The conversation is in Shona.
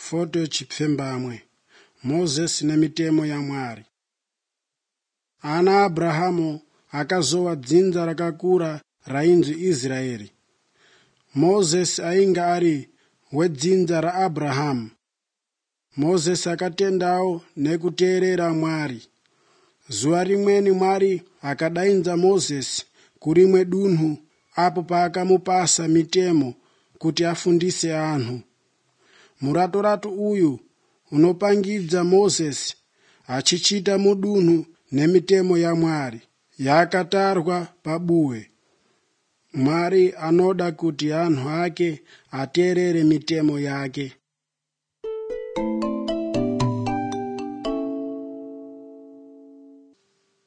foto chipfembamwe Moses nemitemo ya Mwari. Ana Abrahamu akazowa dzinza rakakura rainzi Israeri. Moses ainga ari wedzinza raAbrahamu. Moses akatendawo nekuteerera Mwari. Zuva rimweni Mwari akadainza Moses kurimwe dunhu apo paakamupasa mitemo kuti afundise anhu. Murato uyu unopangidza Moses achichita mudunhu nemitemo ya Mwari yakatarwa pabuwe. Mwari anoda kuti anhu ake ateerere mitemo yake.